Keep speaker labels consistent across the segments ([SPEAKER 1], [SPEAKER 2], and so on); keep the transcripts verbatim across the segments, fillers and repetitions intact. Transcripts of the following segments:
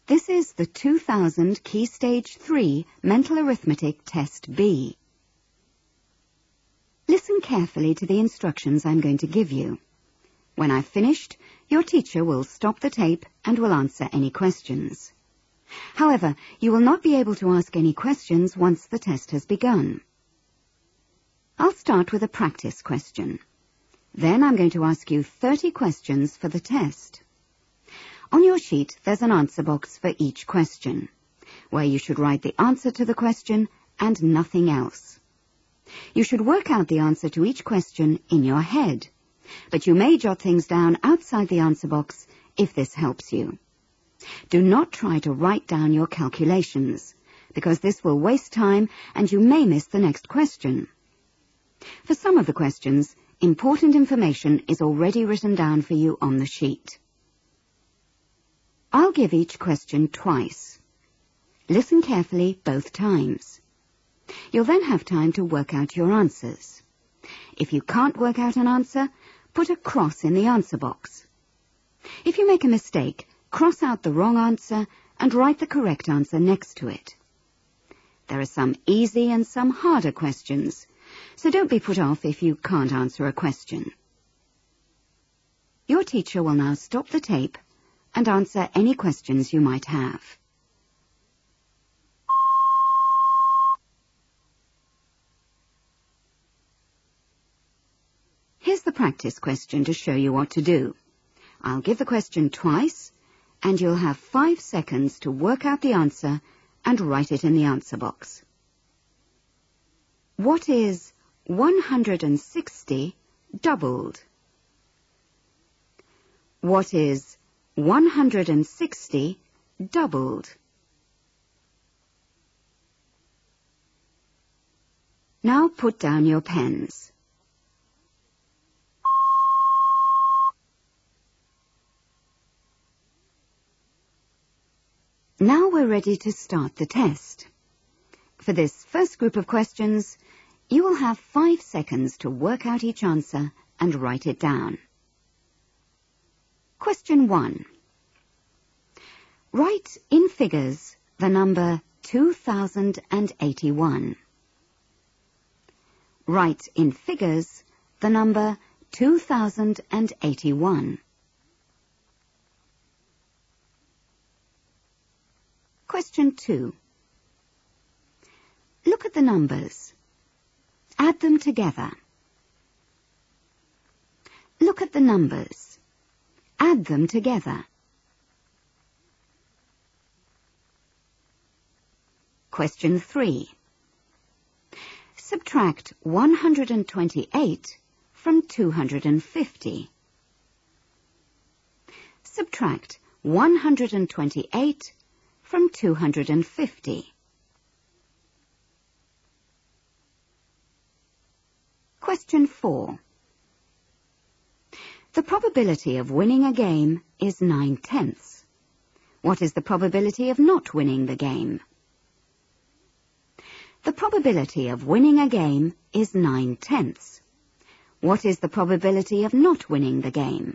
[SPEAKER 1] This is the two thousand Key Stage three Mental Arithmetic Test B. Listen carefully to the instructions I'm going to give you. When I've finished, your teacher will stop the tape and will answer any questions. However, you will not be able to ask any questions once the test has begun. I'll start with a practice question. Then I'm going to ask you thirty questions for the test. On your sheet, there's an answer box for each question, where you should write the answer to the question and nothing else. You should work out the answer to each question in your head, but you may jot things down outside the answer box if this helps you. Do not try to write down your calculations, because this will waste time and you may miss the next question. For some of the questions, important information is already written down for you on the sheet. I'll give each question twice. Listen carefully both times. You'll then have time to work out your answers. If you can't work out an answer, put a cross in the answer box. If you make a mistake, cross out the wrong answer and write the correct answer next to it. There are some easy and some harder questions, so don't be put off if you can't answer a question. Your teacher will now stop the tape and answer any questions you might have. Here's the practice question to show you what to do. I'll give the question twice, and you'll have five seconds to work out the answer and write it in the answer box. What is one hundred sixty doubled? What is one hundred sixty doubled? Now put down your pens. Now we're ready to start the test. For this first group of questions, you will have five seconds to work out each answer and write it down. Question one. Write in figures the number two thousand eighty-one. Write in figures the number two thousand eighty-one. Question two. Look at the numbers. Add them together. Look at the numbers. Add them together. Question three. Subtract one hundred twenty-eight from two hundred fifty. Subtract one hundred twenty-eight from two hundred fifty. Question four. The probability of winning a game is nine-tenths. What is the probability of not winning the game? The probability of winning a game is nine-tenths. What is the probability of not winning the game?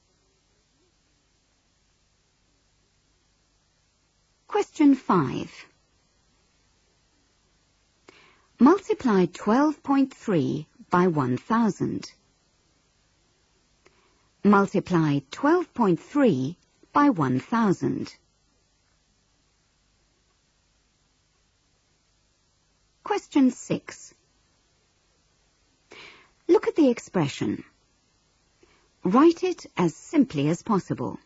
[SPEAKER 1] Question five. Multiply twelve point three by one thousand. Multiply twelve point three by one thousand. Question six. Look at the expression. Write it as simply as possible.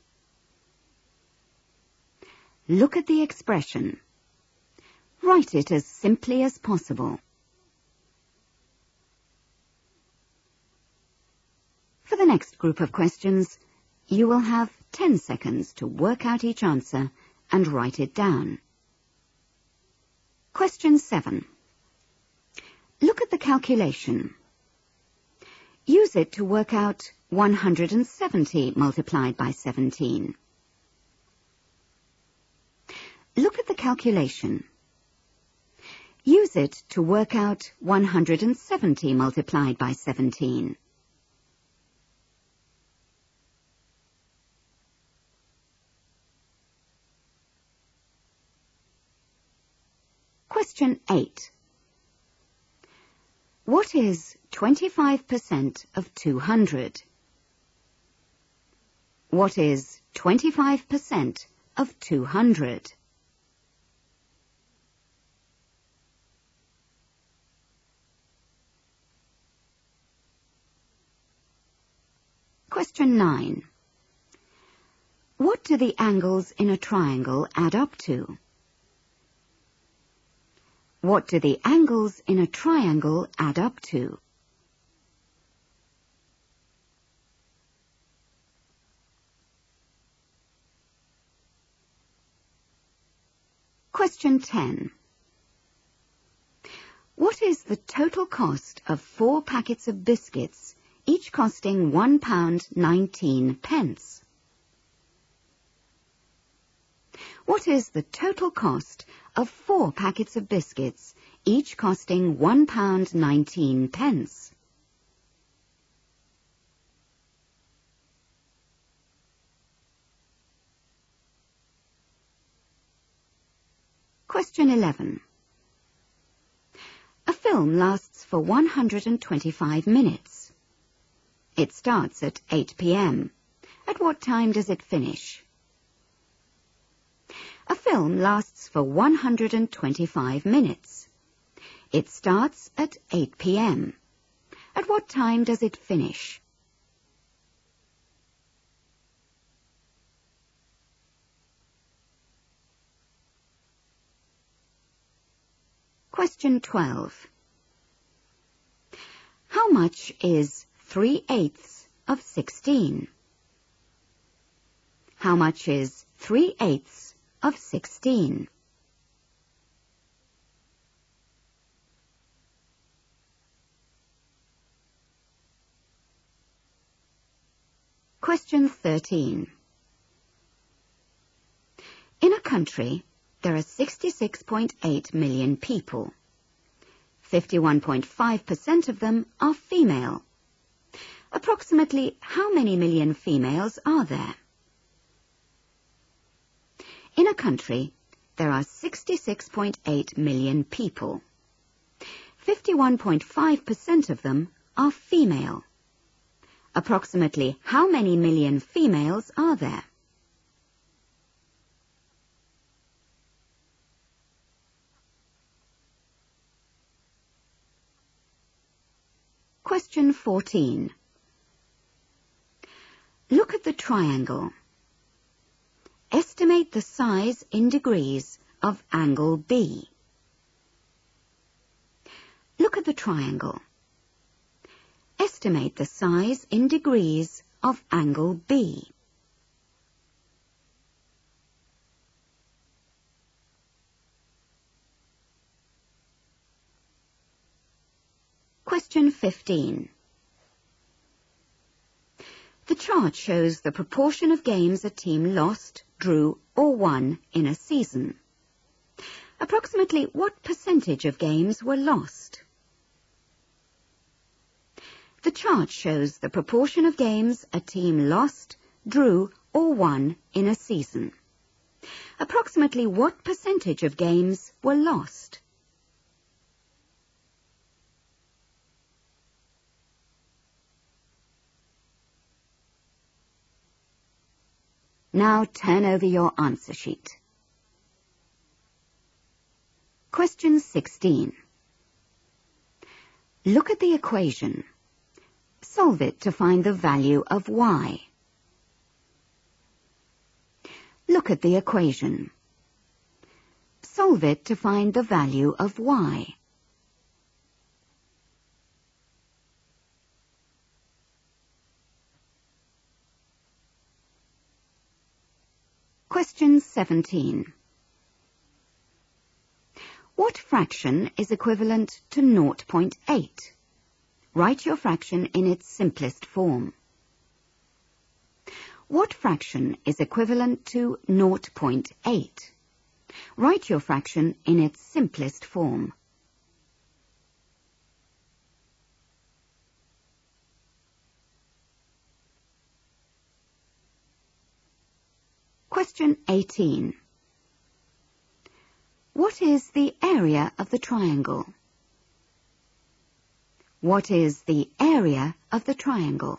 [SPEAKER 1] Look at the expression. Write it as simply as possible. For the next group of questions, you will have ten seconds to work out each answer and write it down. Question seven. Look at the calculation. Use it to work out one hundred seventy multiplied by seventeen. Look at the calculation. Use it to work out one hundred seventy multiplied by seventeen. Question eight. What is twenty-five percent of two hundred? What is twenty-five percent of two hundred? Question nine. What do the angles in a triangle add up to? What do the angles in a triangle add up to? Question ten. What is the total cost of four packets of biscuits, each costing one pound nineteen pence? What is the total cost of four packets of biscuits, each costing one pound nineteen pence? Question eleven. A film lasts for one hundred twenty-five minutes. It starts at eight p m At what time does it finish? A film lasts for one hundred twenty-five minutes. It starts at eight p m At what time does it finish? Question twelve. How much is three-eighths of sixteen? How much is three-eighths of sixteen? Question thirteen. In a country, there are sixty-six point eight million people. fifty-one point five percent of them are female. Approximately how many million females are there? In a country, there are sixty-six point eight million people. fifty-one point five percent of them are female. Approximately how many million females are there? Question fourteen. Look at the triangle. Estimate the size in degrees of angle B. Look at the triangle. Estimate the size in degrees of angle B. Question fifteen. The chart shows the proportion of games a team lost, drew, or won in a season. Approximately what percentage of games were lost? The chart shows the proportion of games a team lost, drew, or won in a season. Approximately what percentage of games were lost? Now turn over your answer sheet. Question sixteen. Look at the equation. Solve it to find the value of y. Look at the equation. Solve it to find the value of y. Question seventeen. What fraction is equivalent to zero point eight? Write your fraction in its simplest form. What fraction is equivalent to zero point eight? Write your fraction in its simplest form. Question eighteen. What is the area of the triangle? What is the area of the triangle?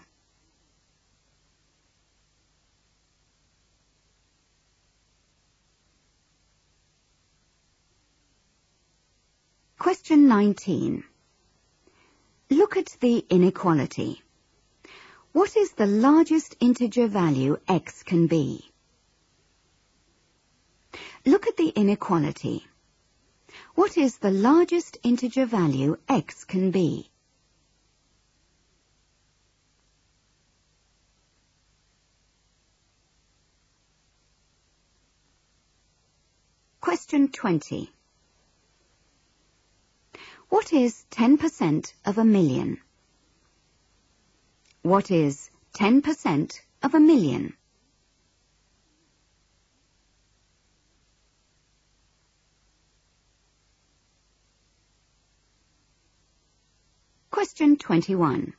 [SPEAKER 1] Question nineteen. Look at the inequality. What is the largest integer value x can be? Look at the inequality. What is the largest integer value x can be? Question twenty. What is ten percent of a million? What is ten percent of a million? Question twenty-one.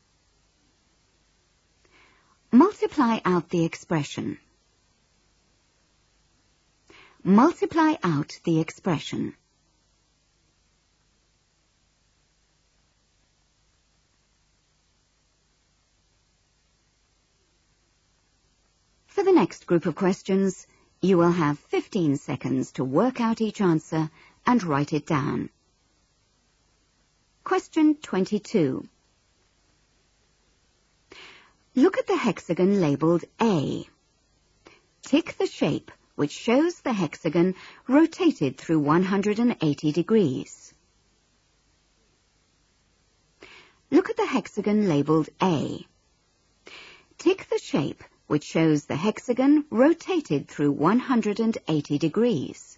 [SPEAKER 1] Multiply out the expression. Multiply out the expression. For the next group of questions, you will have fifteen seconds to work out each answer and write it down. Question twenty-two. Look at the hexagon labelled A. Tick the shape which shows the hexagon rotated through one hundred eighty degrees. Look at the hexagon labelled A. Tick the shape which shows the hexagon rotated through one hundred eighty degrees.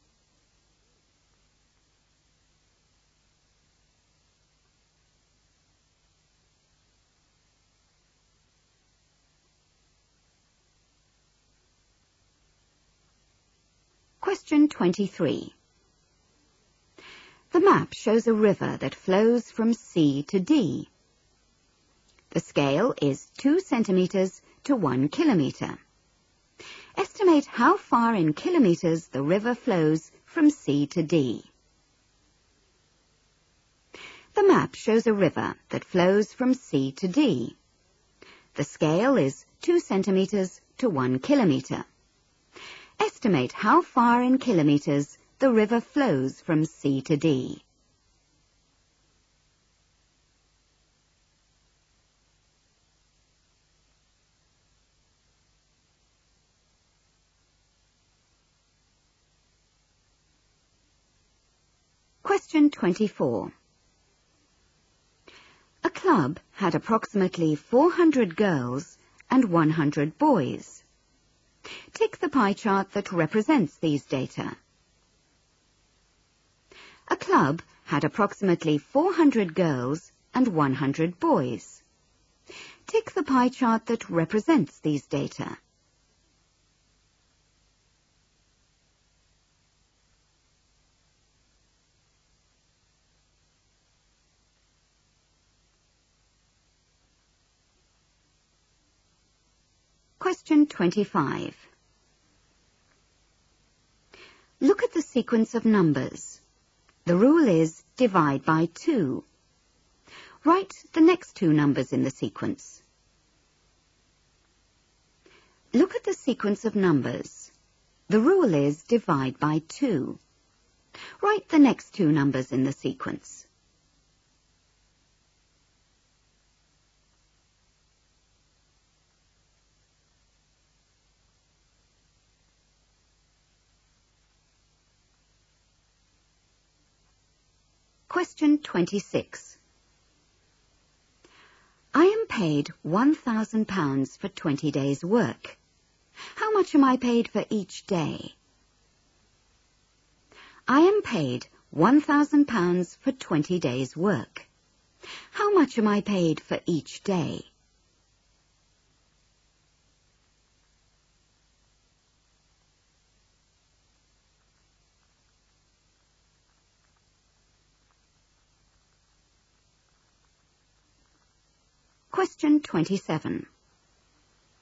[SPEAKER 1] Question twenty-three. The map shows a river that flows from C to D. The scale is two centimetres to one kilometre. Estimate how far in kilometres the river flows from C to D. The map shows a river that flows from C to D. The scale is two centimetres to one kilometre. Estimate how far in kilometres the river flows from C to D. Question twenty-four. A club had approximately four hundred girls and one hundred boys. Tick the pie chart that represents these data. A club had approximately four hundred girls and one hundred boys. Tick the pie chart that represents these data. Question twenty-five. Look at the sequence of numbers. The rule is divide by two. Write the next two numbers in the sequence. Look at the sequence of numbers. The rule is divide by two. Write the next two numbers in the sequence. Question twenty-six. I am paid one thousand pounds for twenty days' work. How much am I paid for each day? I am paid one thousand pounds for twenty days' work. How much am I paid for each day? Question twenty-seven.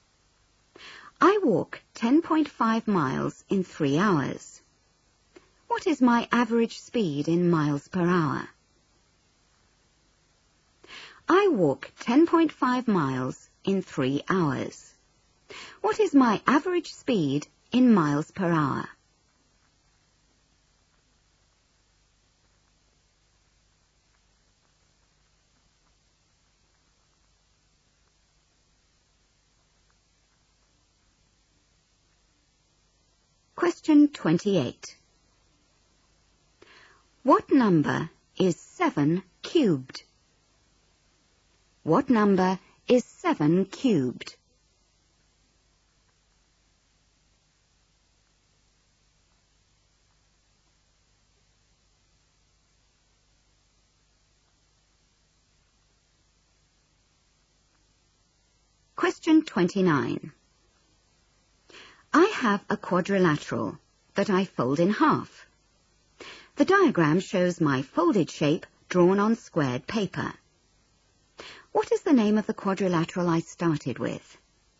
[SPEAKER 1] I walk ten point five miles in three hours. What is my average speed in miles per hour? I walk ten point five miles in three hours. What is my average speed in miles per hour? Question twenty-eight. What number is seven cubed? What number is seven cubed? Question twenty-nine. I have a quadrilateral that I fold in half. The diagram shows my folded shape drawn on squared paper. What is the name of the quadrilateral I started with?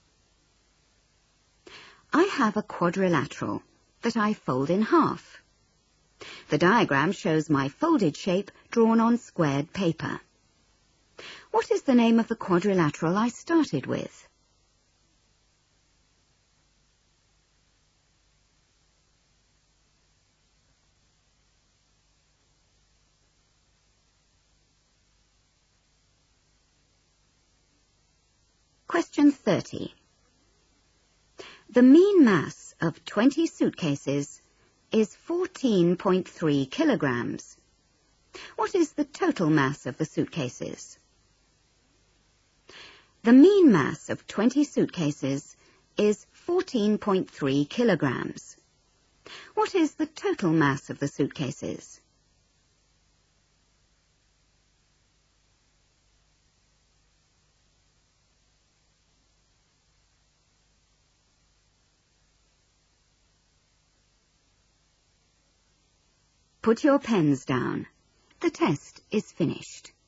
[SPEAKER 1] I have a quadrilateral that I fold in half. The diagram shows my folded shape drawn on squared paper. What is the name of the quadrilateral I started with? Question thirty. The mean mass of twenty suitcases is fourteen point three kilograms. What is the total mass of the suitcases? The mean mass of twenty suitcases is fourteen point three kilograms. What is the total mass of the suitcases? Put your pens down. The test is finished.